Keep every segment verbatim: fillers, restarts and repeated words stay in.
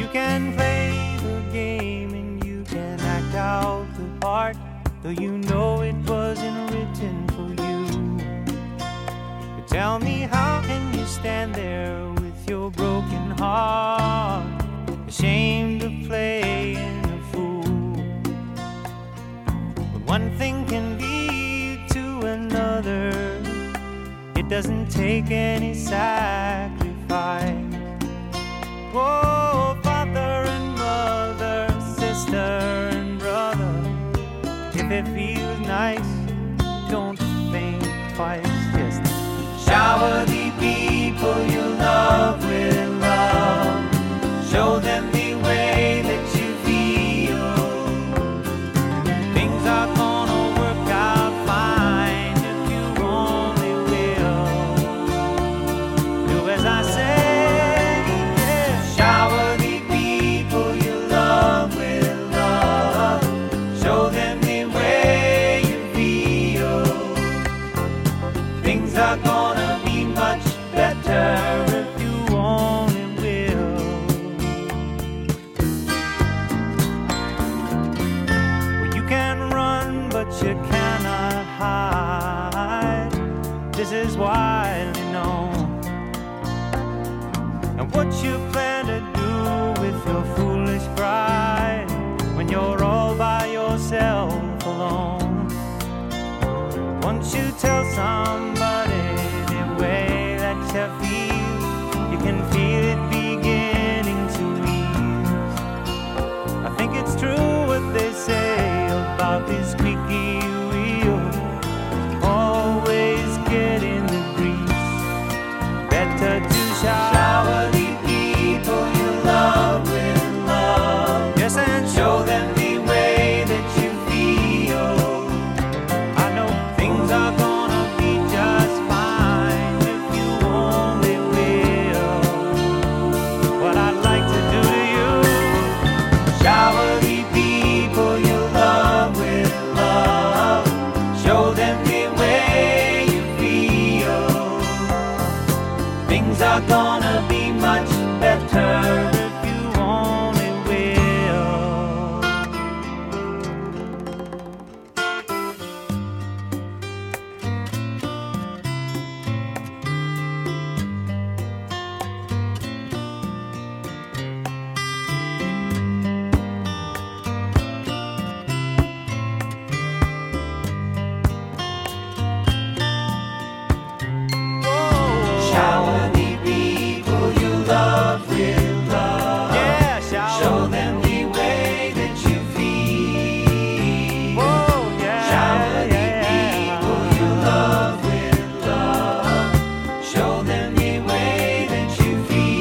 can play the game and you can act out the part, though you know it wasn't written for you. But tell me, how can you stand there with your broken heart, ashamed of playing a fool? But one thing can lead to another. It doesn't take any sacrifice. Whoa, father and mother, sister and brother, if it feels nice, don't think twice. Just shower the people you love with love. Show them the way that you feel. Things are gonna work out fine if you only will. Do as I say. Shower the people you love with love. Show them the way you feel. Things are gonna be much better if you only will. Well, you can run, but you cannot hide. This is widely known. And what you plan to do with your foolish pride when you're all by yourself alone? Once you tell somebody the way that you feel, you can feel it beginning to ease. I think it's true what they say about this squeaky wheel, always getting the grease. Better to shower the people you love with love. Yes, and show them the way that you feel. I know things are gonna be just fine if you only will. What I'd like to do to you, shower the people you love with love. Show them the way you feel. Things are gonna be much better if you only will. Shower the people you love with love. Yeah, shower. Show them the way that you feel. Whoa, yeah, shower yeah, the people yeah. you love with love. Show them the way that you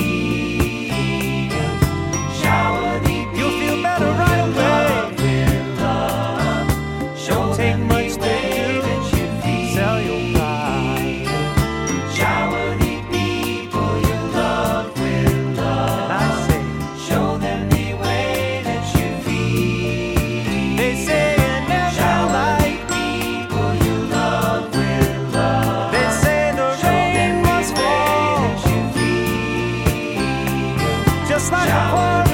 feel. Shower the people You'll feel better right you away. love with love. Show Don't take them much the way that you feel. Sell your pride. Shower the people you love with love. I say, show them the way that you feel. They say you never shower like the people you love with love. They say the show rain must fall. That you feel. Just like shower a